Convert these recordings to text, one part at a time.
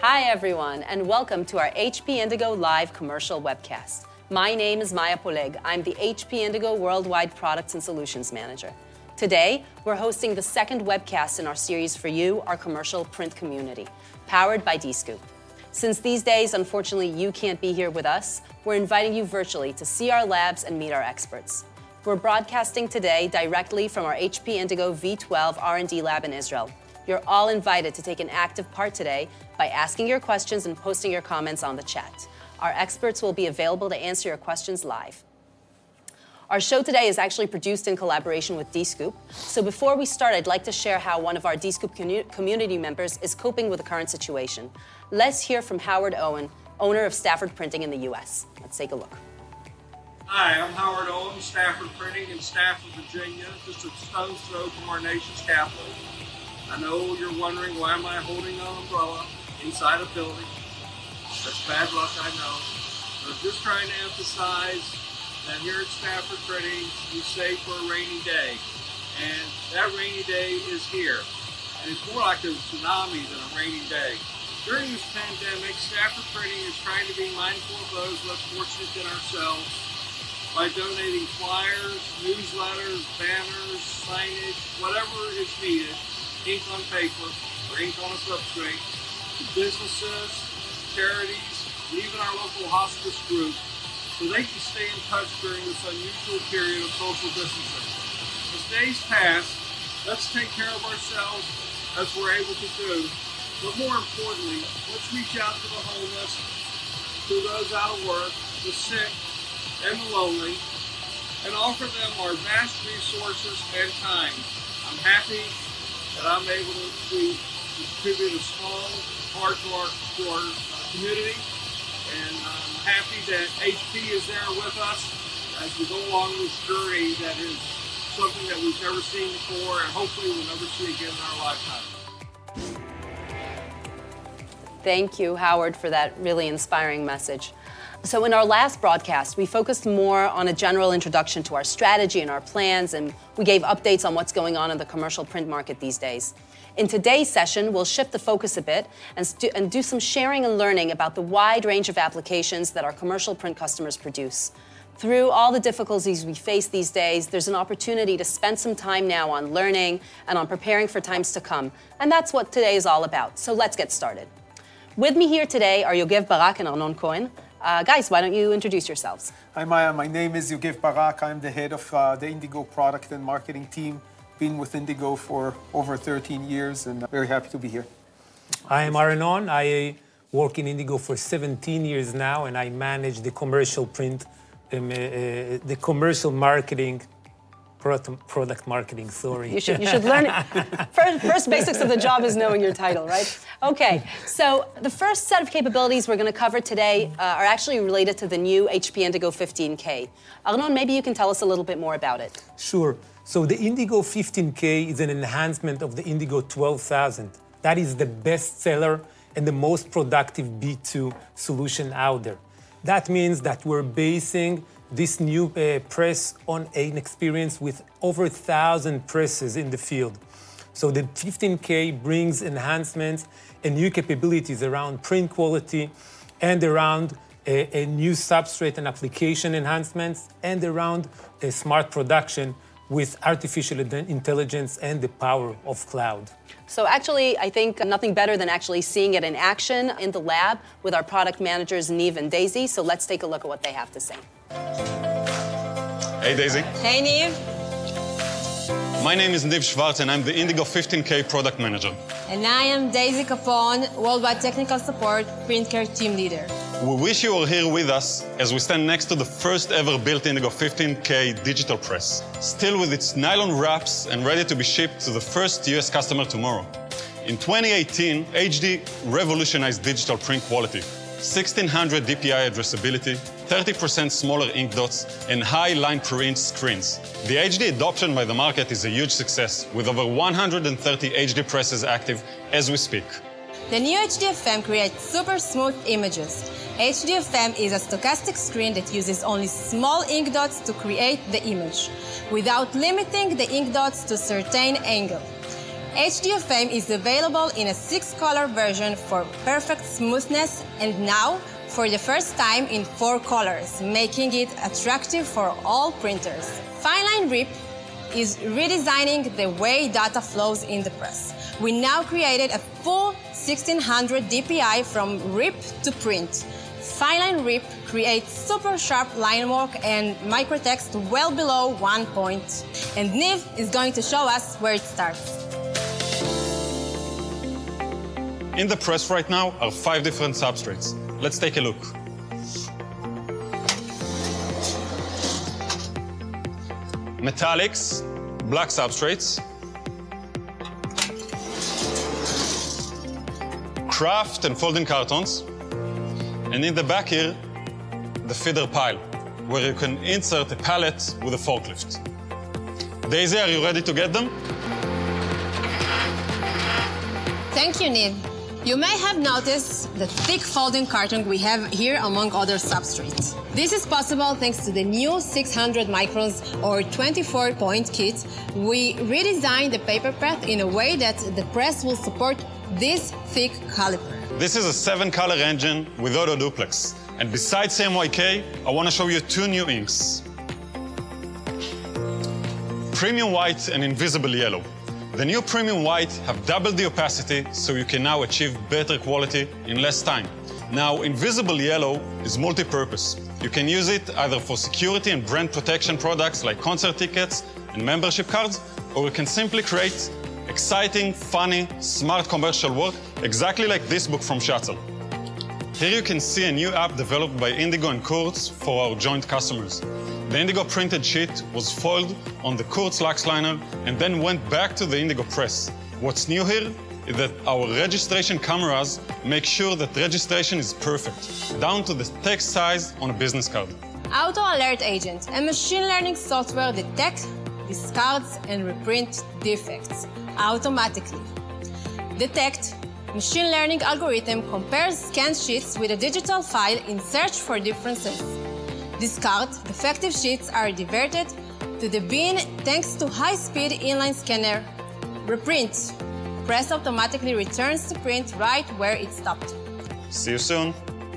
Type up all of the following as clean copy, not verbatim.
Hi everyone, and welcome to our HP Indigo Live commercial webcast. My name is Maya Poleg. I'm the HP Indigo Worldwide Products and Solutions Manager. Today, we're hosting the second webcast in our series for you, our commercial print community, powered by DScoop. Since these days, unfortunately, you can't be here with us, we're inviting you virtually to see our labs and meet our experts. We're broadcasting today directly from our HP Indigo V12 R&D lab in Israel. You're all invited to take an active part today by asking your questions and posting your comments on the chat. Our experts will be available to answer your questions live. Our show today is actually produced in collaboration with DScoop. So before we start, I'd like to share how one of our DScoop community members is coping with the current situation. Let's hear from Howard Owen, owner of Stafford Printing in the US. Let's take a look. Hi, I'm Howard Owen, Stafford Printing in Stafford, Virginia, just a stone's throw from our nation's capital. I know you're wondering, why am I holding an umbrella inside a building? That's bad luck, I know. But I'm just trying to emphasize that here at Stafford Printing, we save for a rainy day. And that rainy day is here. And it's more like a tsunami than a rainy day. During this pandemic, Stafford Printing is trying to be mindful of those less fortunate than ourselves by donating flyers, newsletters, banners, signage, whatever is needed, ink on paper or ink on a substrate, to businesses, charities, and even our local hospice group, so they can stay in touch during this unusual period of social distancing. As days pass, let's take care of ourselves as we're able to do, but more importantly, let's reach out to the homeless, to those out of work, the sick, and the lonely, and offer them our vast resources and time. I'm happy that I'm able to contribute a small part to our community, and I'm happy that HP is there with us as we go along this journey that is something that we've never seen before and hopefully we'll never see again in our lifetime. Thank you, Howard, for that really inspiring message. So in our last broadcast, we focused more on a general introduction to our strategy and our plans, and we gave updates on what's going on in the commercial print market these days. In today's session, we'll shift the focus a bit and do some sharing and learning about the wide range of applications that our commercial print customers produce. Through all the difficulties we face these days, there's an opportunity to spend some time now on learning and on preparing for times to come. And that's what today is all about. So let's get started. With me here today are Yogev Barak and Arnon Cohen. Guys, why don't you introduce yourselves? Hi, Maya. My name is Yogev Barak. I'm the head of the Indigo product and marketing team. Been with Indigo for over 13 years and very happy to be here. I am Arnon. I work in Indigo for 17 years now, and I manage the commercial print, the commercial marketing, product marketing, sorry. You should learn it. First basics of the job is knowing your title, right? Okay, so the first set of capabilities we're going to cover today are actually related to the new HP Indigo 15K. Arnon, maybe you can tell us a little bit more about it. Sure. So the Indigo 15K is an enhancement of the Indigo 12000. That is the best seller and the most productive B2 solution out there. That means that we're basing this new press on an experience with over 1,000 presses in the field. So the 15K brings enhancements and new capabilities around print quality and around a new substrate and application enhancements and around a smart production with artificial intelligence and the power of cloud. So actually, I think nothing better than actually seeing it in action in the lab with our product managers, Niv and Daisy. So let's take a look at what they have to say. Hey, Daisy. Hey, Niv. My name is Niv Schwartz, and I'm the Indigo 15K product manager. And I am Daisy Capone, Worldwide Technical Support Print Care Team Leader. We wish you were here with us as we stand next to the first ever built Indigo 15K digital press, still with its nylon wraps and ready to be shipped to the first US customer tomorrow. In 2018, HD revolutionized digital print quality. 1600 DPI addressability, 30% smaller ink dots, and high line per inch screens. The HD adoption by the market is a huge success, with over 130 HD presses active as we speak. The new HDFM creates super smooth images. HDFM is a stochastic screen that uses only small ink dots to create the image, without limiting the ink dots to a certain angle. HDFM is available in a 6-color version for perfect smoothness, and now, for the first time, in 4 colors, making it attractive for all printers. Fineline Rip is redesigning the way data flows in the press. We now created a full 1600 DPI from rip to print. Fineline Rip creates super sharp line work and microtext well below 1 point. And Niv is going to show us where it starts. In the press right now are 5 different substrates. Let's take a look. Metallics, black substrates. Craft and folding cartons. And in the back here, the feeder pile, where you can insert a pallet with a forklift. Daisy, are you ready to get them? Thank you, Niv. You may have noticed the thick folding carton we have here among other substrates. This is possible thanks to the new 600 microns or 24-point kit. We redesigned the paper path in a way that the press will support this thick caliper. This is a 7-color engine with auto duplex. And besides CMYK, I want to show you 2 new inks. Premium White and Invisible Yellow. The new Premium White have doubled the opacity, so you can now achieve better quality in less time. Now, Invisible Yellow is multi-purpose. You can use it either for security and brand protection products like concert tickets and membership cards, or you can simply create exciting, funny, smart commercial work, exactly like this book from Shatzel. Here you can see a new app developed by Indigo and Kurtz for our joint customers. The Indigo printed sheet was foiled on the Kurtz Luxliner and then went back to the Indigo press. What's new here is that our registration cameras make sure that registration is perfect, down to the text size on a business card. Auto Alert Agent, a machine learning software detects, discards, and reprint defects automatically. Detect machine learning algorithm compares scanned sheets with a digital file in search for differences. Discard defective sheets are diverted to the bin thanks to high-speed inline scanner. Reprint. Press automatically returns to print right where it stopped. See you soon.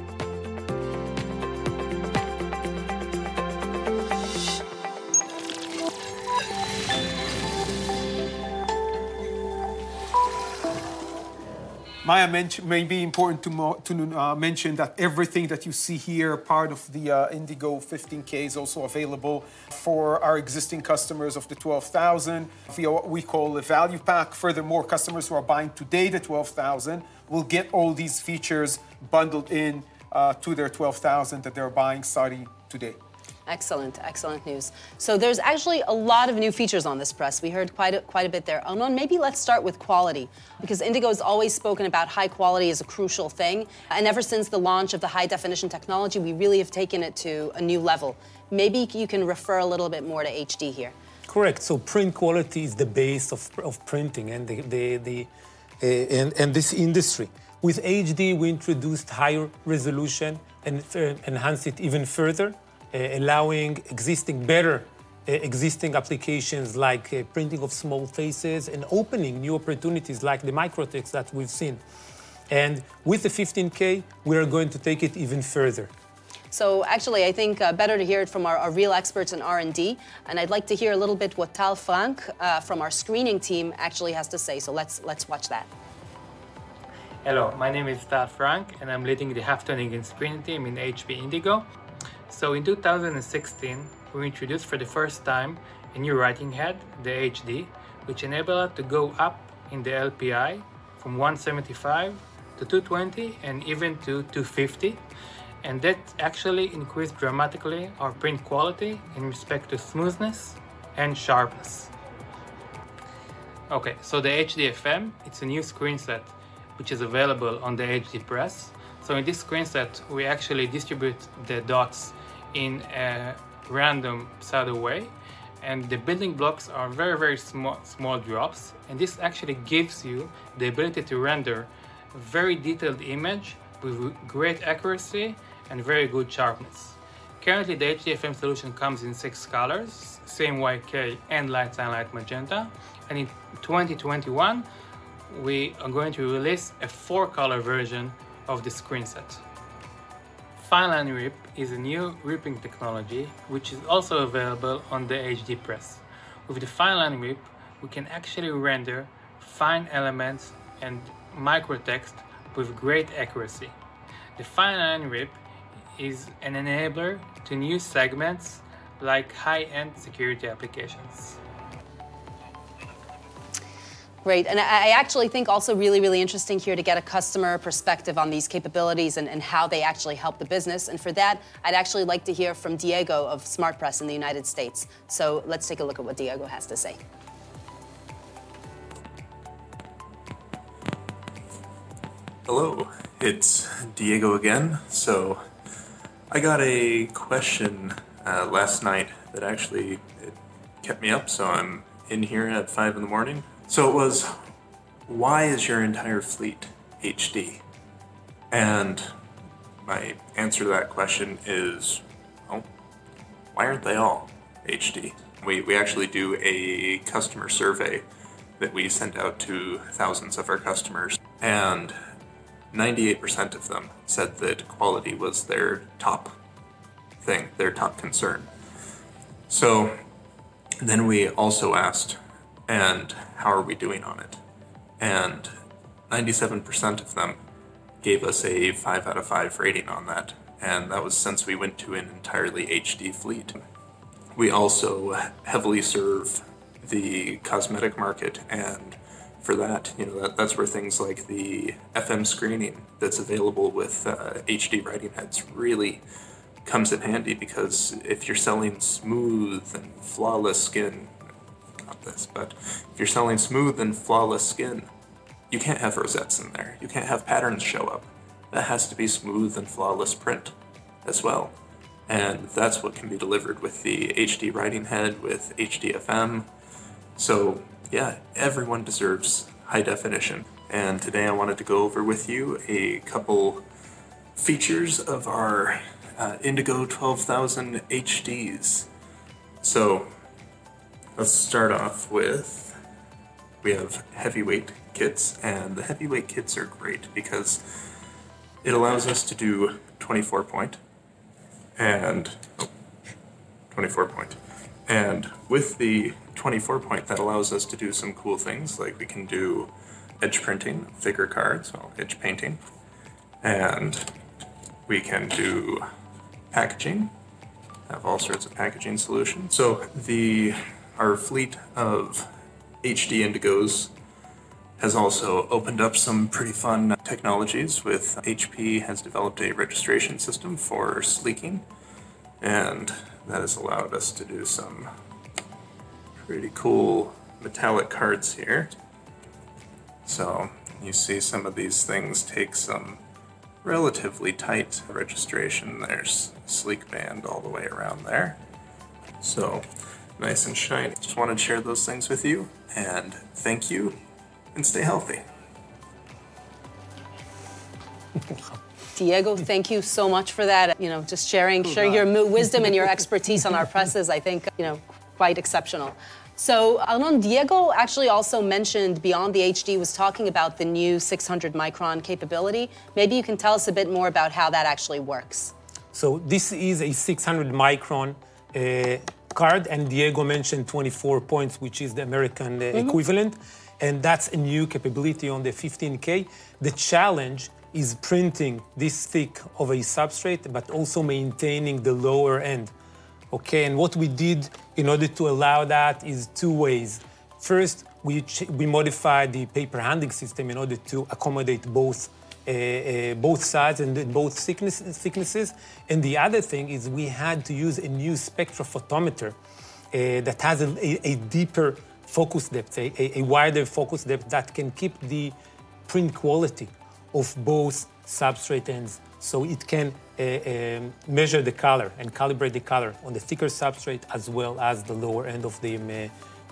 Maya may be important to mention that everything that you see here, part of the Indigo 15K, is also available for our existing customers of the 12,000 via what we call a value pack. Furthermore, customers who are buying today the 12,000 will get all these features bundled in to their 12,000 that they're buying starting today. Excellent, excellent news. So there's actually a lot of new features on this press. We heard quite a bit there. Amnon, maybe let's start with quality, because Indigo has always spoken about high quality as a crucial thing. And ever since the launch of the high definition technology, we really have taken it to a new level. Maybe you can refer a little bit more to HD here. Correct. So print quality is the base of printing and and this industry. With HD, we introduced higher resolution and enhanced it even further, allowing existing applications like printing of small faces and opening new opportunities like the microtext that we've seen. And with the 15K, we are going to take it even further. So actually, I think better to hear it from our real experts in R&D. And I'd like to hear a little bit what Tal Frank from our screening team actually has to say. So let's watch that. Hello, my name is Tal Frank, and I'm leading the Haftoning and screening team in HP Indigo. So in 2016, we introduced for the first time a new writing head, the HD, which enabled us to go up in the LPI from 175 to 220 and even to 250. And that actually increased dramatically our print quality in respect to smoothness and sharpness. Okay, so the HDFM, it's a new screen set which is available on the HD press. So in this screen set, we actually distribute the dots in a random pseudo way, and the building blocks are very small drops, and this actually gives you the ability to render a very detailed image with great accuracy and very good sharpness. Currently, the HDFM solution comes in 6 colors, CMYK and Light Sunlight Magenta. And in 2021, we are going to release a 4-color version of the screen set. Fineline Rip is a new ripping technology which is also available on the HD press. With the Fineline Rip, we can actually render fine elements and microtext with great accuracy. The Fineline Rip is an enabler to new segments like high-end security applications. Great, and I actually think also really interesting here to get a customer perspective on these capabilities and how they actually help the business. And for that, I'd actually like to hear from Diego of SmartPress in the United States. So let's take a look at what Diego has to say. Hello, it's Diego again. So I got a question last night that actually it kept me up, so I'm in here at 5 in the morning. So it was, why is your entire fleet HD? And my answer to that question is, well, why aren't they all HD? We actually do a customer survey that we sent out to thousands of our customers, and 98% of them said that quality was their top thing, their top concern. So then we also asked, and how are we doing on it? And 97% of them gave us a 5 out of 5 rating on that, and that was since we went to an entirely HD fleet. We also heavily serve the cosmetic market, and for that, that's where things like the FM screening that's available with HD writing heads really comes in handy, because if you're selling smooth and flawless skin, but if you're selling smooth and flawless skin, you can't have rosettes in there. You can't have patterns show up. That has to be smooth and flawless print as well. And that's what can be delivered with the HD writing head, with HDFM. So yeah, everyone deserves high definition. And today I wanted to go over with you a couple features of our Indigo 12,000 HDs. So let's start off with, we have heavyweight kits, and the heavyweight kits are great because it allows us to do 24 point and 24 point. And with the 24 point, that allows us to do some cool things, like we can do edge printing, figure cards, well, edge painting, and we can do packaging, have all sorts of packaging solutions. So our fleet of HD Indigos has also opened up some pretty fun technologies. With HP has developed a registration system for sleeking, and that has allowed us to do some pretty cool metallic cards here. So you see some of these things take some relatively tight registration. There's a sleek band all the way around there. So nice and shiny. Just wanted to share those things with you, and thank you, and stay healthy. Diego, thank you so much for that. Just sharing your wisdom and your expertise on our presses, I think, quite exceptional. So, Arnon, Diego actually also mentioned beyond the HD was talking about the new 600 micron capability. Maybe you can tell us a bit more about how that actually works. So this is a 600 micron card, and Diego mentioned 24 points, which is the American equivalent, and that's a new capability on the 15K. The challenge is printing this thick of a substrate, but also maintaining the lower end. Okay, and what we did in order to allow that is 2 ways. First, we modified the paper handling system in order to accommodate both sides and both thicknesses. And the other thing is we had to use a new spectrophotometer that has a deeper focus depth, a wider focus depth that can keep the print quality of both substrate ends. So it can measure the color and calibrate the color on the thicker substrate as well as the lower end of the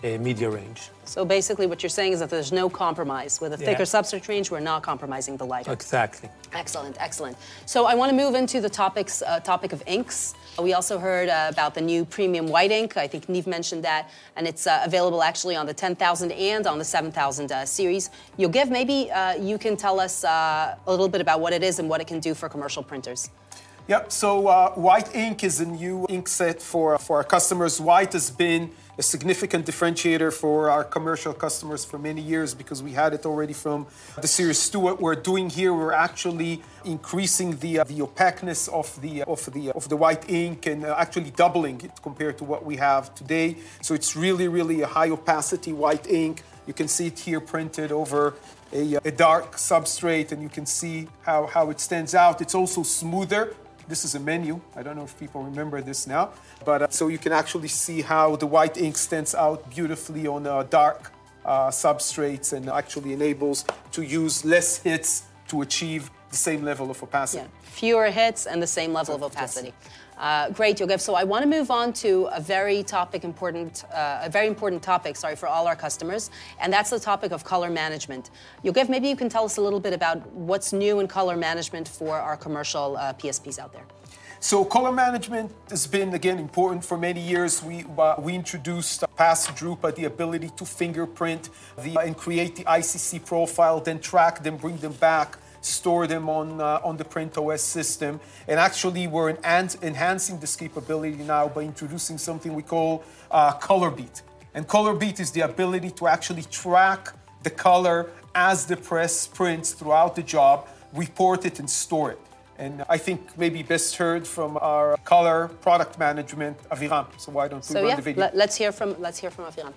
media range. So basically what you're saying is that there's no compromise. With a thicker substrate range, we're not compromising the lighter. Exactly. Excellent, excellent. So I want to move into the topic of inks. We also heard about the new premium white ink. I think Niv mentioned that, and it's available actually on the 10,000 and on the 7,000 series. Yogev, maybe you can tell us a little bit about what it is and what it can do for commercial printers. Yep, so white ink is a new ink set for our customers. White has been a significant differentiator for our commercial customers for many years because we had it already from the Series 2. What we're doing here, we're actually increasing the opaqueness of the white ink and actually doubling it compared to what we have today. So it's really a high opacity white ink. You can see it here printed over a dark substrate, and you can see how it stands out. It's also smoother. This is a menu. I don't know if people remember this now, but so you can actually see how the white ink stands out beautifully on dark substrates and actually enables to use less hits to achieve the same level of opacity. Yeah, fewer hits and the same level of opacity. Great, Yogev. So I want to move on to a very important topic, for all our customers, and that's the topic of color management. Yogev, maybe you can tell us a little bit about what's new in color management for our commercial PSPs out there. So color management has been, again, important for many years. We introduced past Drupa, the ability to fingerprint and create the ICC profile, then track them, bring them back, store them on the PrintOS system. And actually, we're enhancing this capability now by introducing something we call Color Beat. And Color Beat is the ability to actually track the color as the press prints throughout the job, report it, and store it. And I think maybe best heard from our color product management, Aviram. So why don't we run the video? Let's hear from Aviram.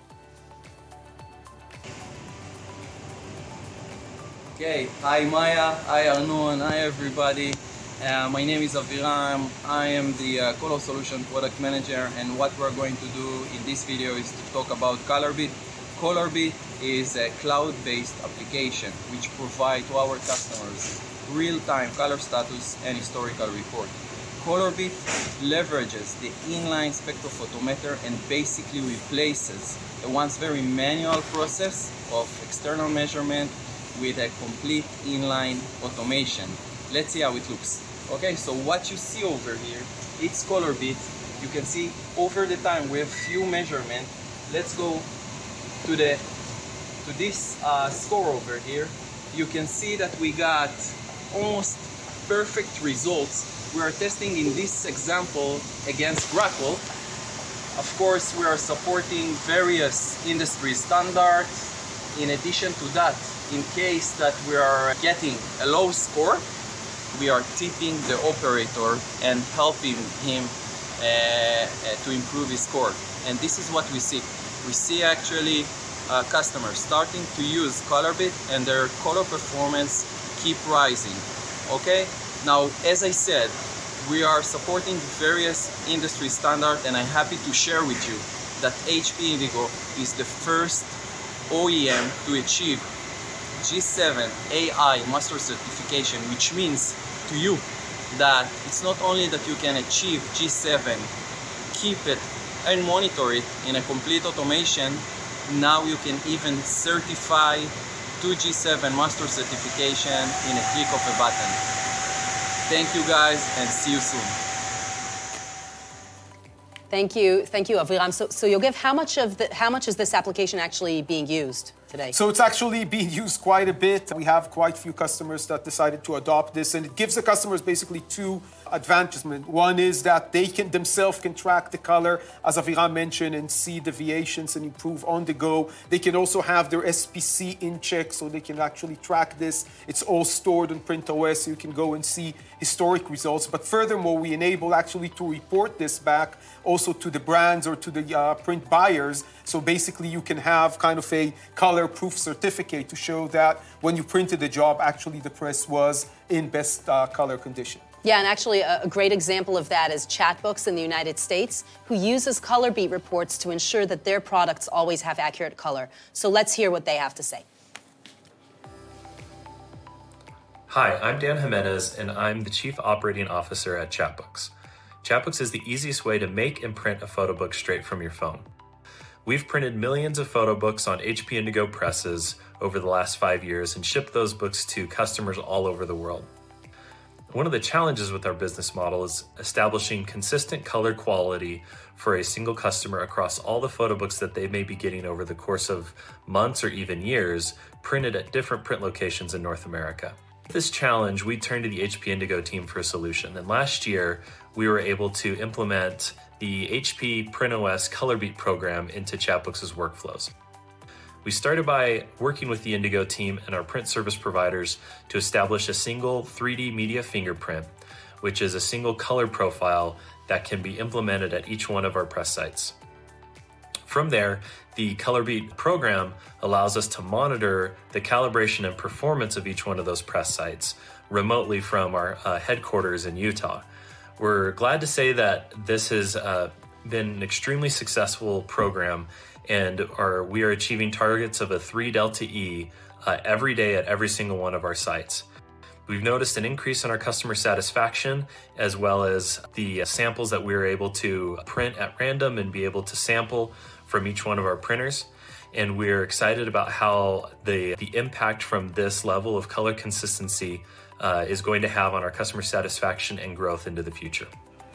Okay, hi Maya, hi Arnon, hi everybody. My name is Aviram. I am the Color Solution Product Manager, and what we're going to do in this video is to talk about ColorBeat. ColorBeat is a cloud-based application which provides to our customers real-time color status and historical report. ColorBeat leverages the inline spectrophotometer and basically replaces a once very manual process of external measurement with a complete inline automation. Let's see how it looks. Okay, so what you see over here, it's ColorBeat. You can see over the time we have few measurements. Let's go to this score over here. You can see that we got almost perfect results. We are testing in this example against Grackle. Of course, we are supporting various industry standards. In addition to that, in case that we are getting a low score, we are tipping the operator and helping him to improve his score. And this is what we see. We see actually customers starting to use ColorBeat and their color performance keep rising. Okay, now as I said, we are supporting various industry standards, and I'm happy to share with you that HP Indigo is the first OEM to achieve G7 AI Master Certification, which means to you that it's not only that you can achieve G7, keep it and monitor it in a complete automation, now you can even certify to G7 Master Certification in a click of a button. Thank you guys, and see you soon. Thank you, Aviram. So Yogev, how much is this application actually being used today? So it's actually being used quite a bit. We have quite a few customers that decided to adopt this, and it gives the customers basically two advantages. One is that they can themselves track the color, as Aviram mentioned, and see deviations and improve on the go. They can also have their SPC in check, so they can actually track this. It's all stored on PrintOS, so you can go and see historic results. But furthermore, we enable actually to report this back also to the brands or to the print buyers. So basically, you can have kind of a color proof certificate to show that when you printed the job, actually the press was in best color condition. Yeah, and actually a great example of that is Chatbooks in the United States, who uses ColorBeat reports to ensure that their products always have accurate color. So let's hear what they have to say. Hi, I'm Dan Jimenez, and I'm the Chief Operating Officer at Chatbooks. Chatbooks is the easiest way to make and print a photo book straight from your phone. We've printed millions of photo books on HP Indigo presses over the last 5 years and shipped those books to customers all over the world. One of the challenges with our business model is establishing consistent color quality for a single customer across all the photo books that they may be getting over the course of months or even years, printed at different print locations in North America. With this challenge, we turned to the HP Indigo team for a solution, and last year we were able to implement the HP PrintOS ColorBeat program into Chatbooks' workflows. We started by working with the Indigo team and our print service providers to establish a single 3D media fingerprint, which is a single color profile that can be implemented at each one of our press sites. From there, the ColorBeat program allows us to monitor the calibration and performance of each one of those press sites remotely from our headquarters in Utah. We're glad to say that this has been an extremely successful program, and we are achieving targets of a 3 delta E every day at every single one of our sites. We've noticed an increase in our customer satisfaction, as well as the samples that we were able to print at random and be able to sample from each one of our printers. And we're excited about how the impact from this level of color consistency is going to have on our customer satisfaction and growth into the future.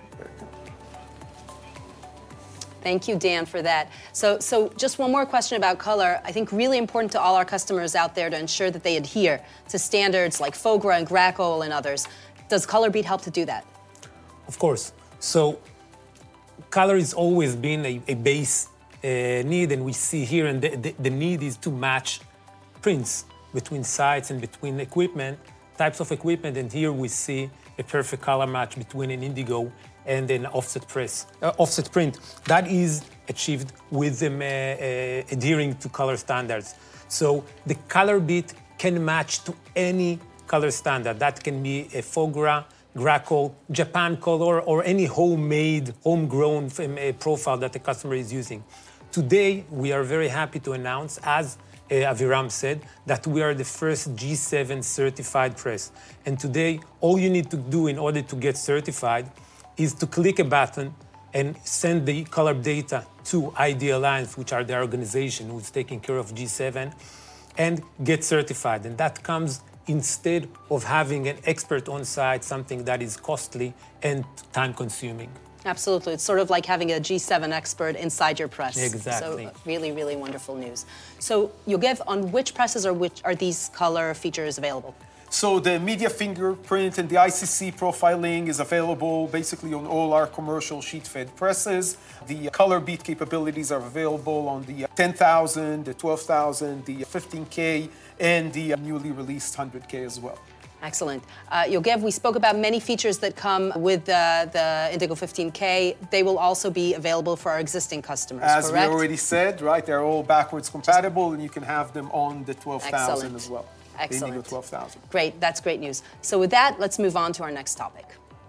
Thank you, Dan, for that. So just one more question about color. I think really important to all our customers out there to ensure that they adhere to standards like FOGRA and GRACOL and others. Does ColorBeat help to do that? Of course. So color has always been a base need, and we see here, and the need is to match prints between sites and between types of equipment, and here we see a perfect color match between an Indigo and an offset print. That is achieved with them adhering to color standards. So the ColorBeat can match to any color standard. That can be a FOGRA, GRACOL, Japan Color, or any homegrown profile that the customer is using. Today, we are very happy to announce, as Aviram said, that we are the first G7 certified press. And today, all you need to do in order to get certified is to click a button and send the color data to ID Alliance, which are the organization who's taking care of G7, and get certified. And that comes instead of having an expert on site, something that is costly and time-consuming. Absolutely. It's sort of like having a G7 expert inside your press. Exactly. So really, really wonderful news. So Yogev, on which presses are these color features available? So the media fingerprint and the ICC profiling is available basically on all our commercial sheet-fed presses. The ColorBeat capabilities are available on the 10,000, the 12,000, the 15K, and the newly released 100K as well. Excellent. Yogev, we spoke about many features that come with the Indigo 15K. They will also be available for our existing customers, correct? As we already said, right, they're all backwards compatible, and you can have them on the 12,000 as well. Excellent. The Indigo 12,000. Great, that's great news. So with that, let's move on to our next topic.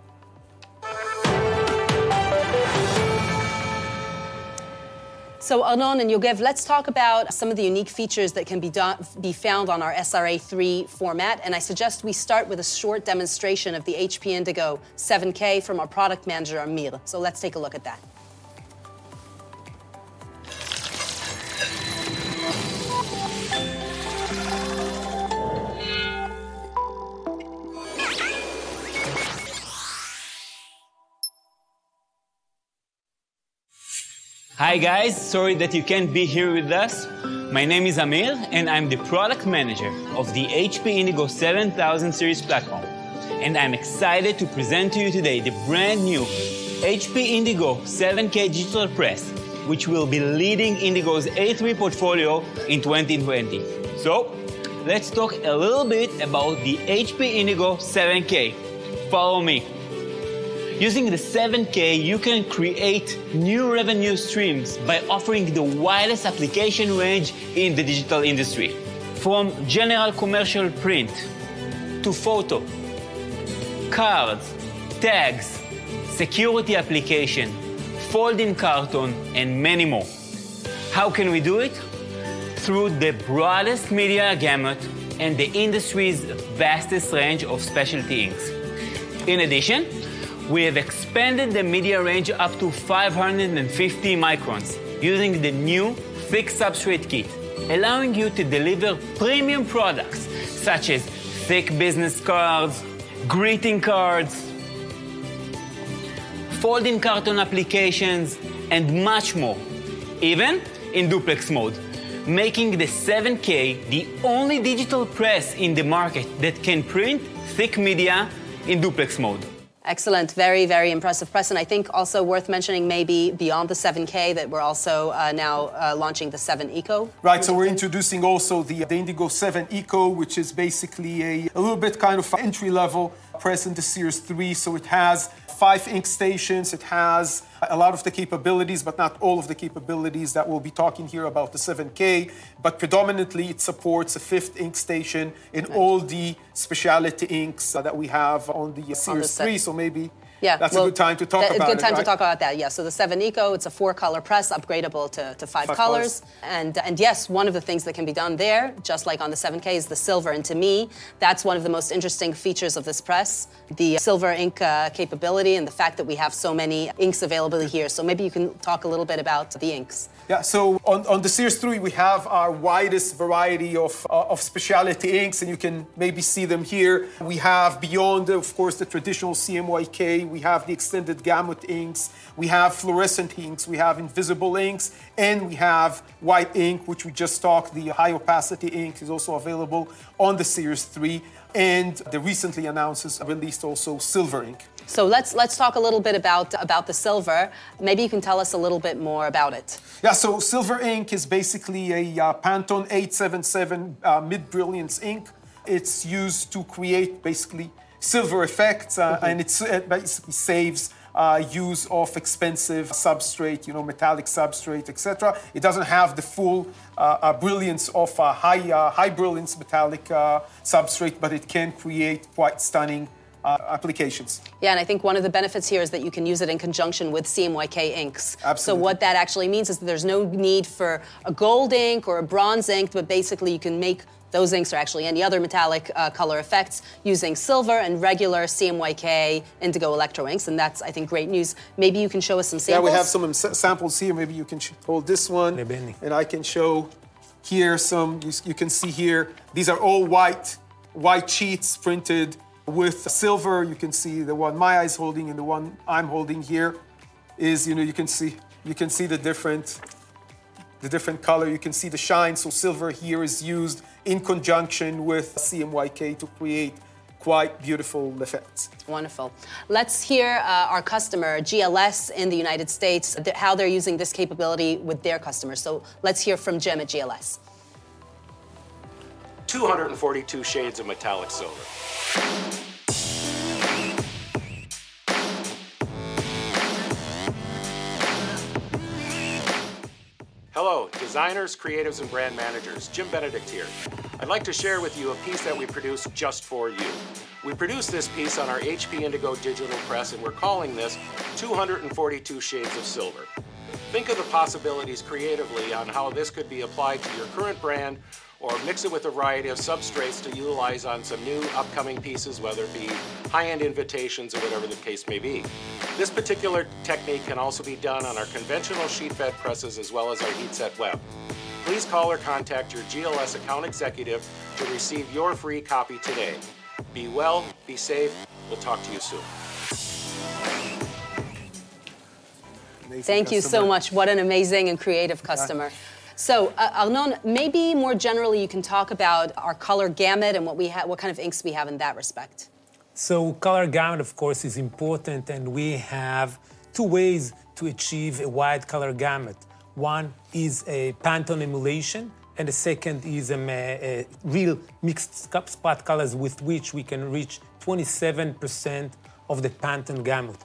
So Arnon and Yogev, let's talk about some of the unique features that can be found on our SRA3 format. And I suggest we start with a short demonstration of the HP Indigo 7K from our product manager, Amir. So let's take a look at that. Hi guys, sorry that you can't be here with us. My name is Amir and I'm the product manager of the HP Indigo 7000 series platform. And I'm excited to present to you today the brand new HP Indigo 7K digital press, which will be leading Indigo's A3 portfolio in 2020. So, let's talk a little bit about the HP Indigo 7K. Follow me. Using the 7K, you can create new revenue streams by offering the widest application range in the digital industry. From general commercial print to photo, cards, tags, security application, folding carton, and many more. How can we do it? Through the broadest media gamut and the industry's vastest range of specialty inks. In addition, we have expanded the media range up to 550 microns, using the new thick substrate kit, allowing you to deliver premium products such as thick business cards, greeting cards, folding carton applications, and much more, even in duplex mode, making the 7K the only digital press in the market that can print thick media in duplex mode. Excellent, very, very impressive press. And I think also worth mentioning maybe beyond the 7K that we're also now launching the 7 Eco. Right, so we're introducing also the Indigo 7 Eco, which is basically a little bit kind of entry-level press in the Series 3. So it has 5 ink stations, it has a lot of the capabilities, but not all of the capabilities that we'll be talking here about the 7K, but predominantly it supports a 5th ink station in all the specialty inks that we have on the Series 3, so maybe that's a good time to talk about it. It's a good time to talk about that, yeah. So the 7 Eco, it's a 4-color press, upgradable to 5 colors. And yes, one of the things that can be done there, just like on the 7K, is the silver. And to me, that's one of the most interesting features of this press, the silver ink capability and the fact that we have so many inks available here. So maybe you can talk a little bit about the inks. Yeah, so on the Series 3, we have our widest variety of specialty inks, and you can maybe see them here. We have, beyond, of course, the traditional CMYK, we have the extended gamut inks, we have fluorescent inks, we have invisible inks, and we have white ink, which we just talked. The high opacity ink is also available on the Series 3, and the recently announced released also silver ink. So let's talk a little bit about the silver. Maybe you can tell us a little bit more about it. Yeah, so silver ink is basically a Pantone 877 mid-brilliance ink. It's used to create basically silver effects, and it basically saves use of expensive substrate, metallic substrate, etc. It doesn't have the full brilliance of high brilliance metallic substrate, but it can create quite stunning applications. Yeah, and I think one of the benefits here is that you can use it in conjunction with CMYK inks. Absolutely. So what that actually means is that there's no need for a gold ink or a bronze ink, but basically you can make those inks or actually any other metallic color effects using silver and regular CMYK indigo electro inks, and that's, I think, great news. Maybe you can show us some samples? Yeah, we have some samples here. Maybe you can hold this one, and I can show here some, you can see here, these are all white sheets printed with silver. You can see the one Maya is holding and the one I'm holding here is, you can see the different color. You can see the shine. So silver here is used in conjunction with CMYK to create quite beautiful effects. Wonderful. Let's hear our customer, GLS in the United States, how they're using this capability with their customers. So let's hear from Jim at GLS. 242 shades of metallic silver. Hello, designers, creatives, and brand managers. Jim Benedict here. I'd like to share with you a piece that we produced just for you. We produced this piece on our HP Indigo digital press, and we're calling this 242 Shades of Silver. Think of the possibilities creatively on how this could be applied to your current brand, or mix it with a variety of substrates to utilize on some new upcoming pieces, whether it be high-end invitations or whatever the case may be. This particular technique can also be done on our conventional sheet-fed presses as well as our heat-set web. Please call or contact your GLS account executive to receive your free copy today. Be well, be safe, we'll talk to you soon. Thank you so much. What an amazing and creative customer. So, Arnon, maybe more generally you can talk about our color gamut and what kind of inks we have in that respect. So color gamut, of course, is important, and we have 2 ways to achieve a wide color gamut. One is a Pantone emulation, and the second is a real mixed spot colors with which we can reach 27% of the Pantone gamut.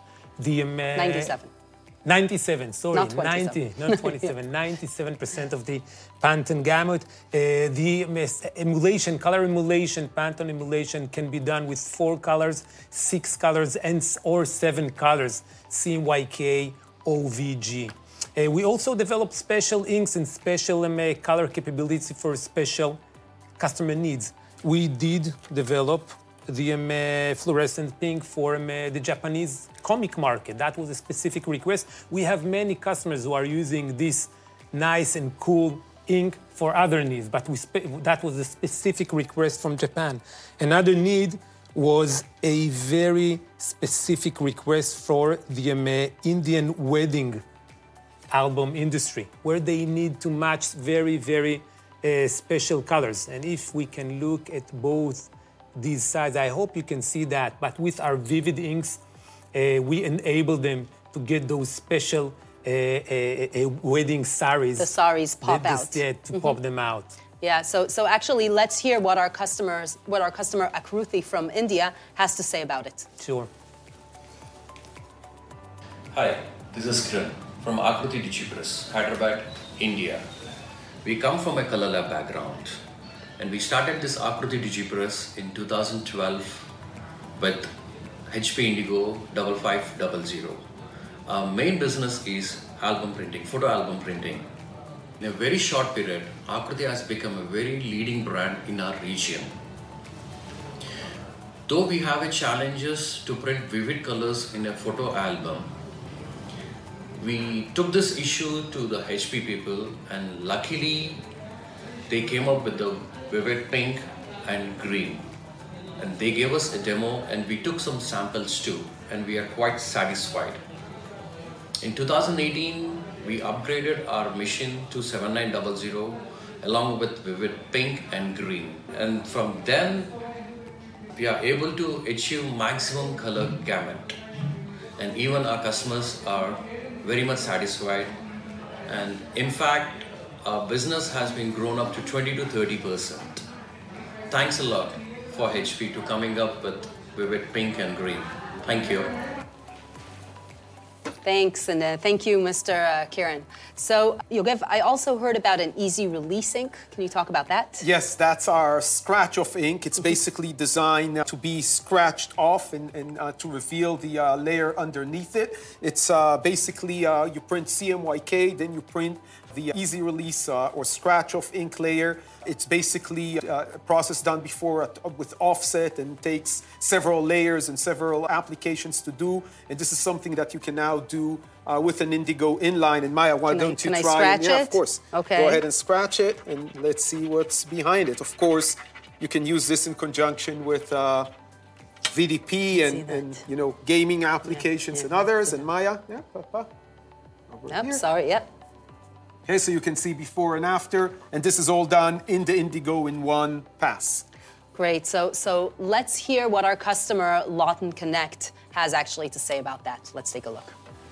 97, sorry, not 27. 90, not 27, 97% of the Pantone gamut. The emulation, color emulation, Pantone emulation can be done with 4 colors, 6 colors, or 7 colors, CMYK, OVG. We also developed special inks and special color capabilities for special customer needs. We did develop the fluorescent pink for the Japanese comic market. That was a specific request. We have many customers who are using this nice and cool ink for other needs, but that was a specific request from Japan. Another need was a very specific request for the Indian wedding album industry, where they need to match very, very special colors. And if we can look at both these sides, I hope you can see that, but with our vivid inks, we enable them to get those special wedding saris. The saris pop out. Yeah, to pop them out. Yeah, so actually, let's hear what our customer Akruti from India has to say about it. Sure. Hi, this is Kiran from Akruti Digipress, Hyderabad, India. We come from a color lab background, and we started this Akruti Digipress in 2012 with HP Indigo 5500. Our main business is album printing, photo album printing. In a very short period, Akruti has become a very leading brand in our region. Though we have a challenges to print vivid colors in a photo album, we took this issue to the HP people, and luckily they came up with the vivid pink and green. And they gave us a demo, and we took some samples too, and we are quite satisfied. In 2018, we upgraded our machine to 7900 along with vivid pink and green. And from then, we are able to achieve maximum color gamut. And even our customers are very much satisfied. And in fact, our business has been grown up to 20 to 30%. Thanks a lot for HP to coming up with vivid pink and green. Thank you. Thanks, and thank you, Mr. Kiran. So, Yogev, I also heard about an easy release ink. Can you talk about that? Yes, that's our scratch-off ink. It's basically designed to be scratched off and to reveal the layer underneath it. It's basically, you print CMYK, then you print the easy release or scratch-off ink layer. It's basically a process done before with offset and takes several layers and several applications to do. And this is something that you can now do with an Indigo inline. And Maya, why don't you try? Can I scratch it? Yeah, of course. Okay. Go ahead and scratch it, and let's see what's behind it. Of course, you can use this in conjunction with VDP and you know, gaming applications and others. And Maya, yeah, Papa. Yep, sorry, yep. Okay, so you can see before and after, and this is all done in the Indigo in one pass. Great, so let's hear what our customer Lawton Connect has actually to say about that. Let's take a look.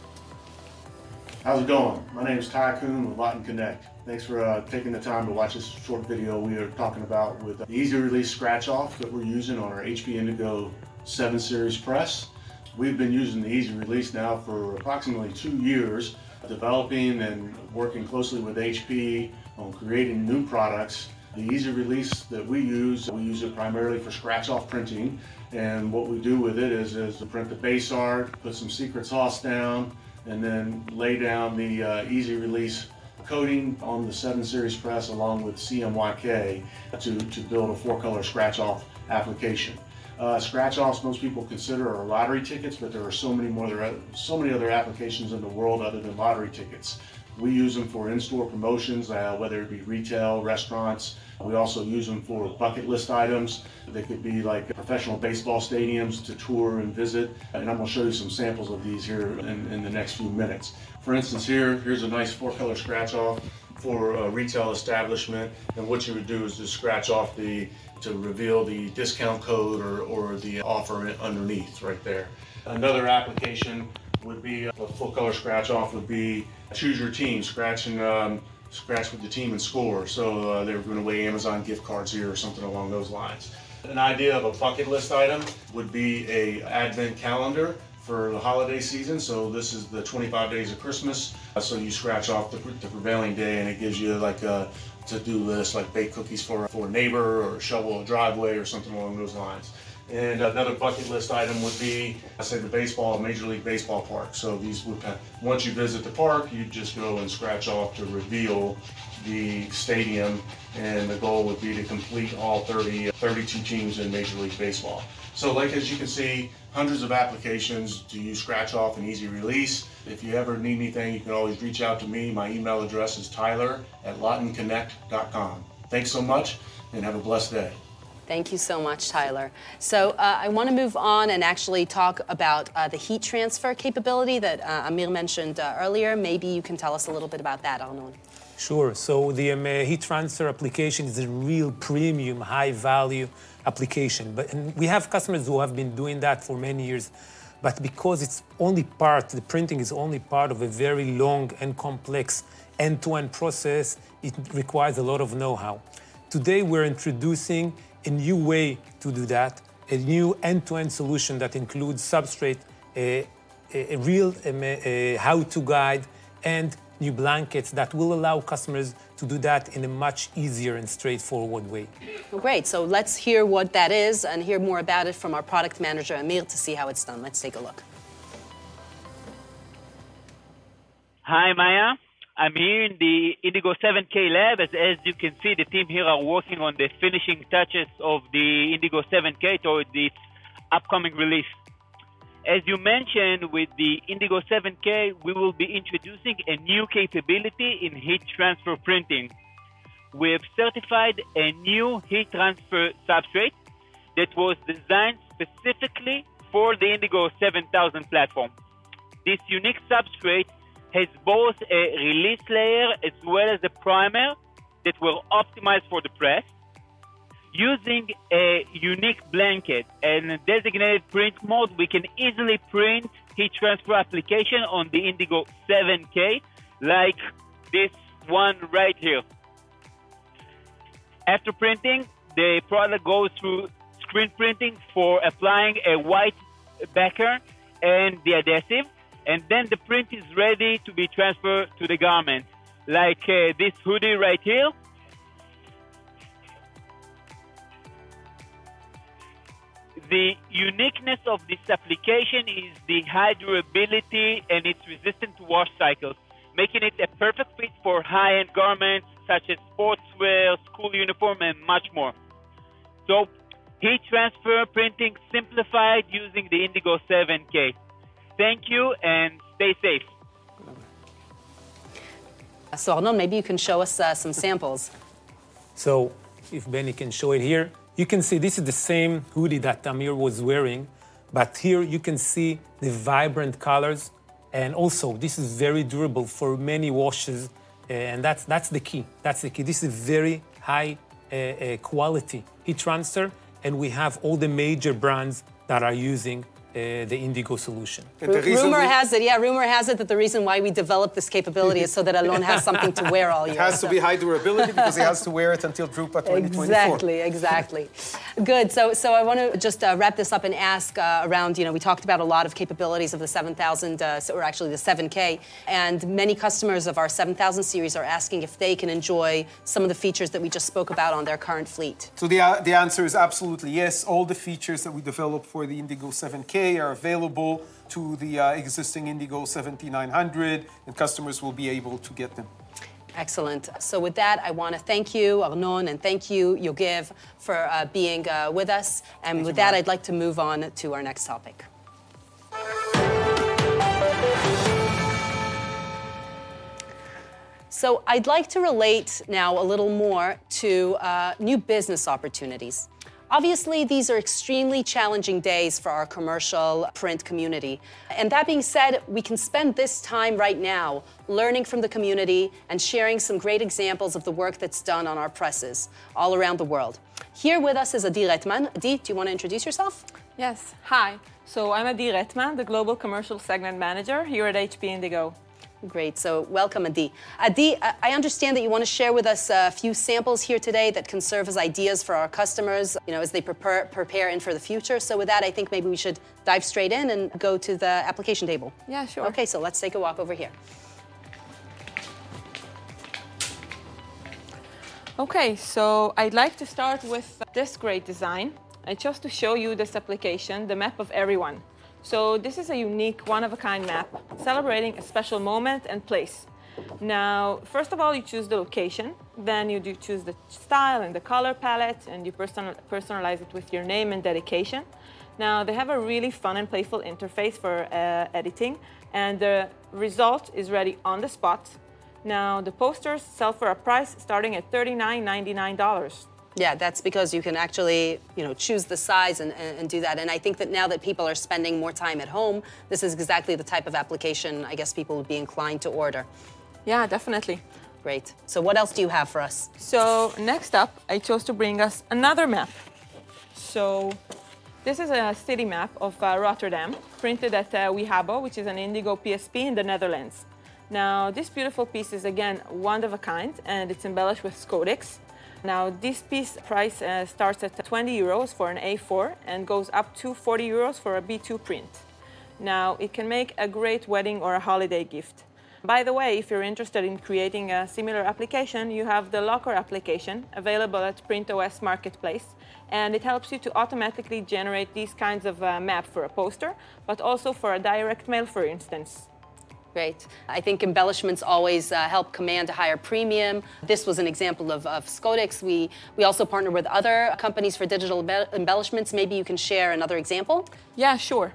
How's it going? My name is Ty Kuhn with Lawton Connect. Thanks for taking the time to watch this short video we are talking about with the easy release scratch off that we're using on our HP Indigo 7 series press. We've been using the easy release now for approximately 2 years, developing and working closely with HP on creating new products. The easy release that we use it primarily for scratch off printing. And what we do with it is to print the base art, put some secret sauce down, and then lay down the easy release coating on the 7 series press along with CMYK to build a 4-color scratch off application. Scratch offs most people consider are lottery tickets, but there are so many other applications in the world other than lottery tickets. We use them for in-store promotions, whether it be retail, restaurants. We also use them for bucket list items. They could be like professional baseball stadiums to tour and visit. And I'm going to show you some samples of these here in the next few minutes. For instance, here's a nice 4-color scratch off for a retail establishment. And what you would do is just scratch off to reveal the discount code or the offer underneath right there. Another application would be a full-color scratch off would be choose your team, scratch with the team and score. So they were going away Amazon gift cards here or something along those lines. An idea of a bucket list item would be a advent calendar for the holiday season. So this is the 25 days of Christmas. So you scratch off the prevailing day and it gives you like a to-do list, like bake cookies for a neighbor or shovel a driveway or something along those lines. And another bucket list item would be, I say, the Major League Baseball park. So these would once you visit the park, you just go and scratch off to reveal the stadium, and the goal would be to complete all 32 teams in Major League Baseball. So like as you can see, hundreds of applications to use scratch off and easy release. If you ever need anything, you can always reach out to me. My email address is tyler@lawtonconnect.com. Thanks so much and have a blessed day. Thank you so much, Tyler. So I want to move on and actually talk about the heat transfer capability that Amir mentioned earlier. Maybe you can tell us a little bit about that, Arnon. Sure. So the heat transfer application is a real premium, high-value application. And we have customers who have been doing that for many years. But because it's only part, the printing is only part of a very long and complex end-to-end process, it requires a lot of know-how. Today, we're introducing a new way to do that, a new end-to-end solution that includes substrate, a real how-to guide, and new blankets that will allow customers to do that in a much easier and straightforward way. Well, great. So let's hear what that is and hear more about it from our product manager, Amir, to see how it's done. Let's take a look. Hi, Maya. I'm here in the Indigo 7K lab. As you can see, the team here are working on the finishing touches of the Indigo 7K towards its upcoming release. As you mentioned, with the Indigo 7K, we will be introducing a new capability in heat transfer printing. We have certified a new heat transfer substrate that was designed specifically for the Indigo 7000 platform. This unique substrate has both a release layer as well as a primer that were optimized for the press. Using a unique blanket and a designated print mode, we can easily print heat transfer application on the Indigo 7K, like this one right here. After printing, the product goes through screen printing for applying a white backer and the adhesive, and then the print is ready to be transferred to the garment, like this hoodie right here. The uniqueness of this application is the high durability and it's resistant to wash cycles, making it a perfect fit for high-end garments such as sportswear, school uniform, and much more. So, heat transfer printing simplified using the Indigo 7K. Thank you and stay safe. So Arnon, maybe you can show us some samples. So if Benny can show it here, you can see this is the same hoodie that Amir was wearing, but here you can see the vibrant colors, and also this is very durable for many washes, and that's the key. That's the key. This is very high quality heat transfer, and we have all the major brands that are using the Indigo solution. Rumor has it that the reason why we developed this capability is so that Alon has something to wear all year. It has to be high durability because he has to wear it until Drupa 2024. Exactly. Good. So I want to just wrap this up and ask around, we talked about a lot of capabilities of the 7000, or actually the 7K, and many customers of our 7000 series are asking if they can enjoy some of the features that we just spoke about on their current fleet. So the answer is absolutely yes. All the features that we developed for the Indigo 7K are available to the existing Indigo 7900, and customers will be able to get them. Excellent. So with that, I want to thank you, Arnon, and thank you, Yogev, for being with us. And with that, I'd like to move on to our next topic. So I'd like to relate now a little more to new business opportunities. Obviously, these are extremely challenging days for our commercial print community. And that being said, we can spend this time right now learning from the community and sharing some great examples of the work that's done on our presses all around the world. Here with us is Adi Retman. Adi, do you want to introduce yourself? Yes, hi. So I'm Adi Retman, the Global Commercial Segment Manager here at HP Indigo. Great, so welcome, Adi. Adi, I understand that you want to share with us a few samples here today that can serve as ideas for our customers, as they prepare in for the future. So with that, I think maybe we should dive straight in and go to the application table. Yeah, sure. Okay, so let's take a walk over here. Okay, so I'd like to start with this great design. I chose to show you this application, the map of everyone. So this is a unique, one-of-a-kind map celebrating a special moment and place. Now, first of all, you choose the location, then you do choose the style and the color palette, and you personalize it with your name and dedication. Now, they have a really fun and playful interface for editing, and the result is ready on the spot. Now, the posters sell for a price starting at $39.99. Yeah, that's because you can actually, choose the size and do that. And I think that now that people are spending more time at home, this is exactly the type of application I guess people would be inclined to order. Yeah, definitely. Great. So what else do you have for us? So next up, I chose to bring us another map. So this is a city map of Rotterdam, printed at WeHabo, which is an Indigo PSP in the Netherlands. Now, this beautiful piece is, again, one of a kind, and it's embellished with Scodix. Now, this piece price starts at 20 euros for an A4 and goes up to 40 euros for a B2 print. Now, it can make a great wedding or a holiday gift. By the way, if you're interested in creating a similar application, you have the Locker application available at PrintOS Marketplace, and it helps you to automatically generate these kinds of maps for a poster, but also for a direct mail, for instance. Great. I think embellishments always help command a higher premium. This was an example of Scodix. We also partner with other companies for digital embellishments. Maybe you can share another example? Yeah, sure.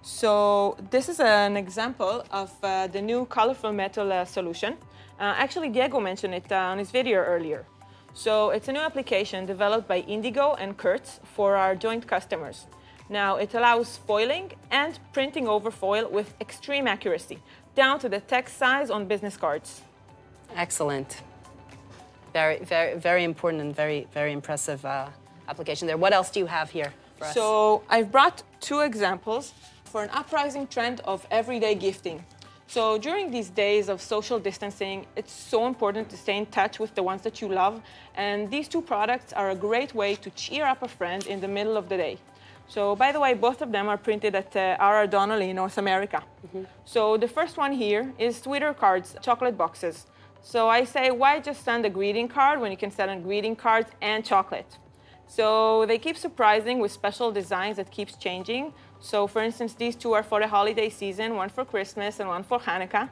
So this is an example of the new colorful metal solution. Actually, Diego mentioned it on his video earlier. So it's a new application developed by Indigo and Kurtz for our joint customers. Now, it allows foiling and printing over foil with extreme accuracy, down to the text size on business cards. Excellent. Very, very, very important and very, very impressive application there. What else do you have here for us? So I've brought two examples for an uprising trend of everyday gifting. So during these days of social distancing, it's so important to stay in touch with the ones that you love. And these two products are a great way to cheer up a friend in the middle of the day. So, by the way, both of them are printed at R.R. Donnelley in North America. So the first one here is Twitter cards, chocolate boxes. So I say, why just send a greeting card when you can send a greeting card and chocolate? So they keep surprising with special designs that keeps changing. So for instance, these two are for the holiday season, one for Christmas and one for Hanukkah.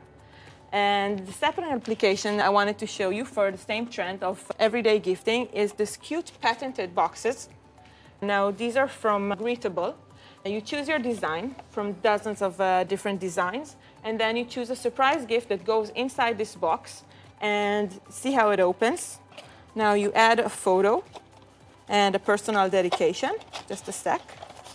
And the second application I wanted to show you for the same trend of everyday gifting is this cute patented boxes. Now, these are from Greetable. You choose your design from dozens of different designs, and then you choose a surprise gift that goes inside this box, and see how it opens. Now, you add a photo and a personal dedication. Just a sec.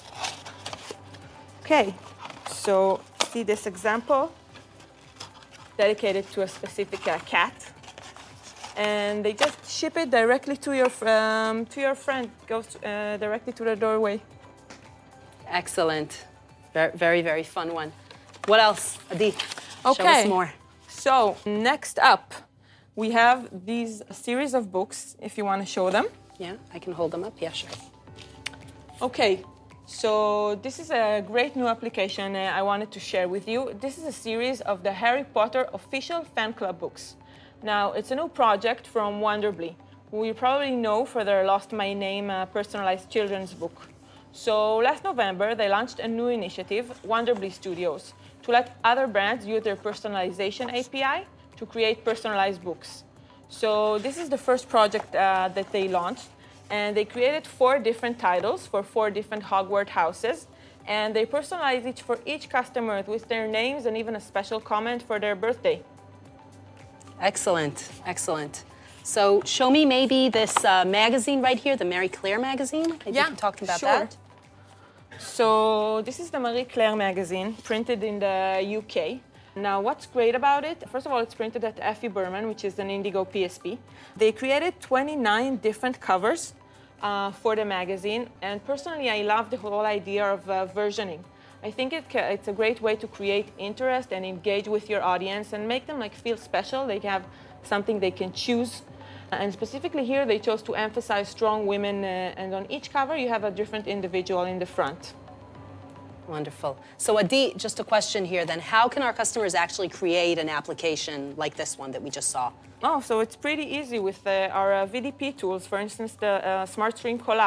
Okay, so see this example, dedicated to a specific cat. And they just ship it directly to your friend. Goes directly to the doorway. Excellent. Very, very fun one. What else, Adi? Okay. Show us more. So next up, we have these series of books, if you want to show them. Yeah, I can hold them up. Yeah, sure. Okay. So this is a great new application I wanted to share with you. This is a series of the Harry Potter official fan club books. Now, it's a new project from Wonderbly, who you probably know for their Lost My Name personalized children's book. So last November, they launched a new initiative, Wonderbly Studios, to let other brands use their personalization API to create personalized books. So this is the first project that they launched, and they created 4 different titles for 4 different Hogwarts houses, and they personalized each for each customer with their names and even a special comment for their birthday. Excellent, excellent. So show me maybe this magazine right here, the Marie Claire magazine. Maybe you can talk about that. So this is the Marie Claire magazine, printed in the UK. Now, what's great about it? First of all, it's printed at Effie Berman, which is an Indigo PSP. They created 29 different covers for the magazine, and personally, I love the whole idea of versioning. I think it's a great way to create interest and engage with your audience and make them feel special. They have something they can choose. And specifically here, they chose to emphasize strong women, and on each cover, you have a different individual in the front. Wonderful. So Adi, just a question here then. How can our customers actually create an application like this one that we just saw? Oh, so it's pretty easy with our VDP tools, for instance, the SmartStream Collage.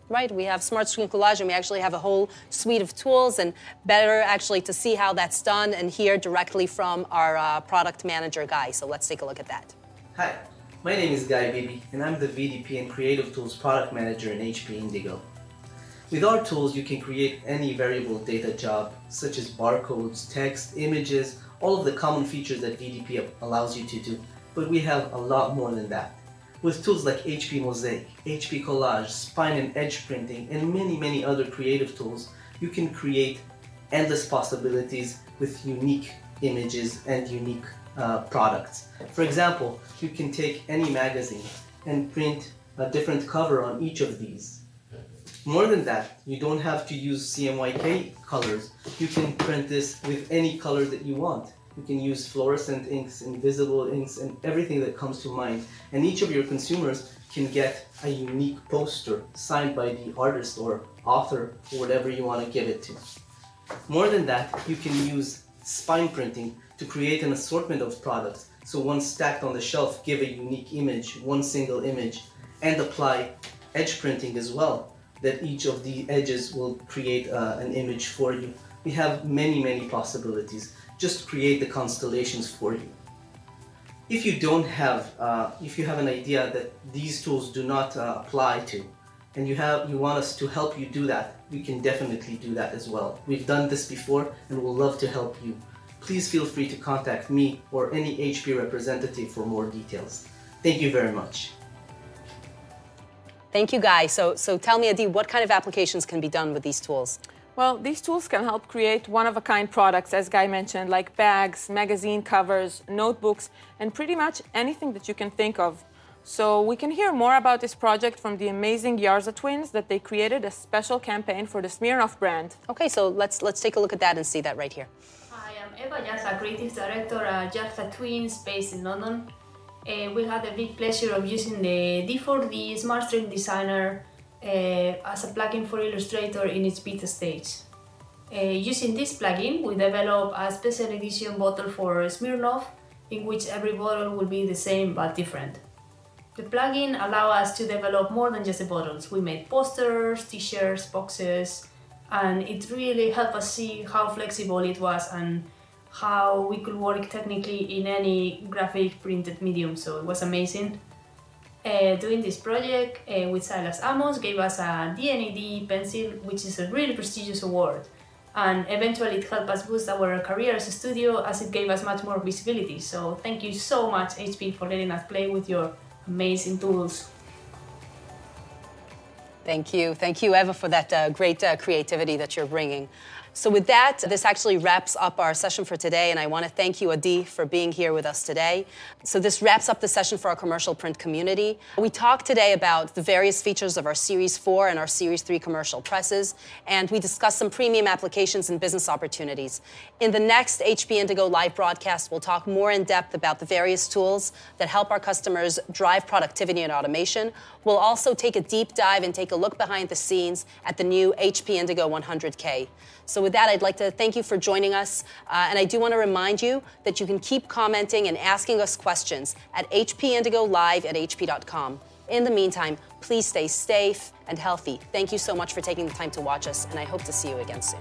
Right, we have Smart Screen Collage, and we actually have a whole suite of tools, and better actually to see how that's done and hear directly from our product manager, Guy. So let's take a look at that. Hi, my name is Guy Bibi, and I'm the VDP and Creative Tools Product Manager in HP Indigo. With our tools, you can create any variable data job, such as barcodes, text, images, all of the common features that VDP allows you to do. But we have a lot more than that. With tools like HP Mosaic, HP Collage, spine and edge printing, and many other creative tools, you can create endless possibilities with unique images and unique products. For example, you can take any magazine and print a different cover on each of these. More than that, you don't have to use CMYK colors. You can print this with any color that you want. You can use fluorescent inks, invisible inks, and everything that comes to mind. And each of your consumers can get a unique poster signed by the artist or author, or whatever you want to give it to. More than that, you can use spine printing to create an assortment of products. So once stacked on the shelf, give a unique image, one single image, and apply edge printing as well, that each of the edges will create an image for you. We have many possibilities. Just create the constellations for you. If you don't have, if you have an idea that these tools do not apply to, and you want us to help you do that, we can definitely do that as well. We've done this before, and we'll love to help you. Please feel free to contact me or any HP representative for more details. Thank you very much. Thank you, Guy. So tell me, Adi, what kind of applications can be done with these tools? Well, these tools can help create one-of-a-kind products, as Guy mentioned, like bags, magazine covers, notebooks, and pretty much anything that you can think of. So we can hear more about this project from the amazing Yarza twins that they created a special campaign for the Smirnoff brand. Okay, so let's take a look at that and see that right here. Hi, I'm Eva Yarza, Creative Director at Yarza Twins, based in London. We had a big pleasure of using the D4D Smart Screen Designer as a plugin for Illustrator in its beta stage. Using this plugin, we developed a special edition bottle for Smirnoff, in which every bottle will be the same but different. The plugin allows us to develop more than just the bottles. We made posters, t-shirts, boxes, and it really helped us see how flexible it was and how we could work technically in any graphic printed medium, so it was amazing. Doing this project with Silas Amos gave us a DNAD pencil, which is a really prestigious award, and eventually it helped us boost our career as a studio as it gave us much more visibility. So thank you so much, HP, for letting us play with your amazing tools. Thank you, Eva, for that great creativity that you're bringing. So with that, this actually wraps up our session for today, and I want to thank you, Adi, for being here with us today. So this wraps up the session for our commercial print community. We talked today about the various features of our Series 4 and our Series 3 commercial presses, and we discussed some premium applications and business opportunities. In the next HP Indigo live broadcast, we'll talk more in depth about the various tools that help our customers drive productivity and automation. We'll also take a deep dive and take a look behind the scenes at the new HP Indigo 100K. So with that, I'd like to thank you for joining us. And I do want to remind you that you can keep commenting and asking us questions at hpindigolive@hp.com. In the meantime, please stay safe and healthy. Thank you so much for taking the time to watch us, and I hope to see you again soon.